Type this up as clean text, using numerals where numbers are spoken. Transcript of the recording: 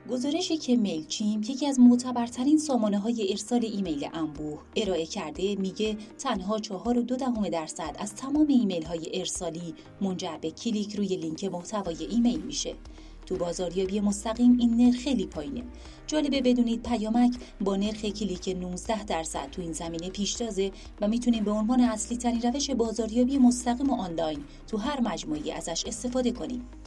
گزارشی که میلچیمپ، یکی از معتبرترین سامانه‌های ارسال ایمیل انبوه، ارائه کرده میگه تنها 4.2% از تمام ایمیل‌های ارسالی منجر به کلیک روی لینک محتوای ایمیل میشه. تو بازاریابی مستقیم این نرخ خیلی پایینه. جالبه بدونید پیامک با نرخ کلیک 19% تو این زمینه پیشتازه و میتونیم به عنوان اصلی ترین روش بازاریابی مستقیم و آنلاین تو هر مجموعه‌ای ازش استفاده کنیم.